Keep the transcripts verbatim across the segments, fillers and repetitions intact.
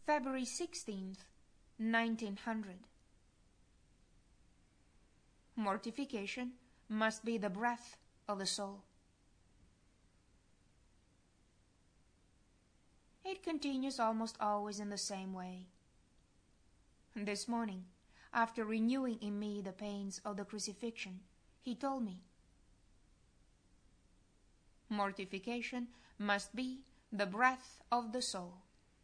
February sixteenth, nineteen hundred. Mortification must be the breath of the soul. It continues almost always in the same way. This morning, after renewing in me the pains of the crucifixion, he told me, mortification must be the breath of the soul.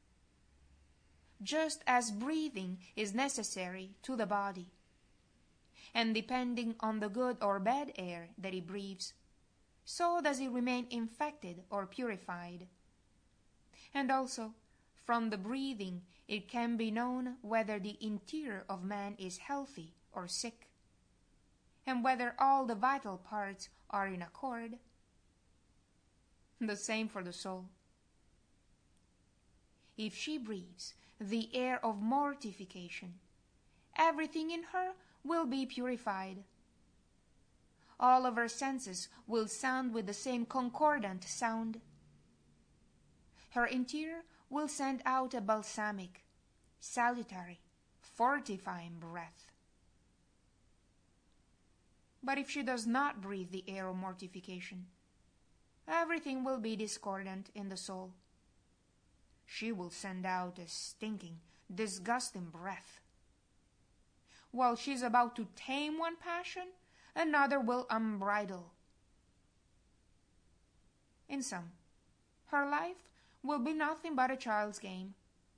Just as breathing is necessary to the body, and depending on the good or bad air that he breathes, so does he remain infected or purified. And also, from the breathing it can be known whether the interior of man is healthy or sick, and whether all the vital parts are in accord. The same for the soul. If she breathes the air of mortification, everything in her will be purified. All of her senses will sound with the same concordant sound. Her interior will send out a balsamic, salutary, fortifying breath. But if she does not breathe the air of mortification, everything will be discordant in the soul. She will send out a stinking, disgusting breath. While she is about to tame one passion, another will unbridle. In sum, her life will be nothing but a child's game.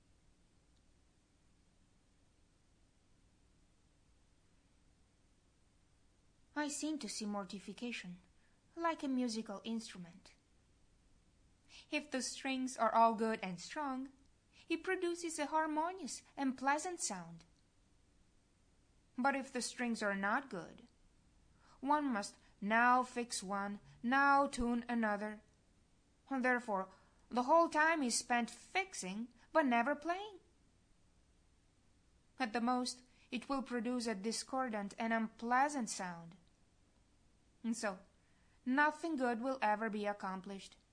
I seem to see mortification like a musical instrument. If the strings are all good and strong, it produces a harmonious and pleasant sound. But if the strings are not good, one must now fix one, now tune another, and therefore the whole time is spent fixing but never playing. At the most, it will produce a discordant and unpleasant sound. And so, nothing good will ever be accomplished.